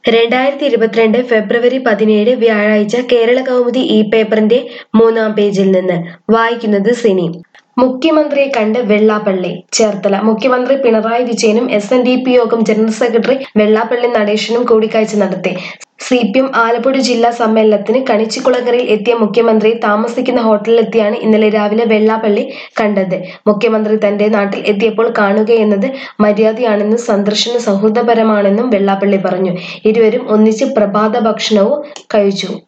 2022 ഫെബ്രുവരി 17 വ്യാഴാഴ്ച കേരള കൗമുദി ഈ പേപ്പറിന്റെ 3-ാം പേജിൽ നിന്ന് വായിക്കുന്നത് സിനി. മുഖ്യമന്ത്രിയെ കണ്ട് വെള്ളാപ്പള്ളി ചേർത്തല. മുഖ്യമന്ത്രി പിണറായി വിജയനും SNDP യോഗം ജനറൽ സെക്രട്ടറി വെള്ളാപ്പള്ളി നടേശനും കൂടിക്കാഴ്ച നടത്തി. CPM ആലപ്പുഴ ജില്ലാ സമ്മേളനത്തിന് കണിച്ചിക്കുളങ്ങരയിൽ എത്തിയ മുഖ്യമന്ത്രിയെ താമസിക്കുന്ന ഹോട്ടലിലെത്തിയാണ് ഇന്നലെ രാവിലെ വെള്ളാപ്പള്ളി കണ്ടത്. മുഖ്യമന്ത്രി തന്റെ നാട്ടിൽ എത്തിയപ്പോൾ കാണുകയെന്നത് മര്യാദയാണെന്നും സന്ദർശനം സൗഹൃദപരമാണെന്നും വെള്ളാപ്പള്ളി പറഞ്ഞു. ഇരുവരും ഒന്നിച്ച് പ്രഭാത ഭക്ഷണവും കഴിച്ചു.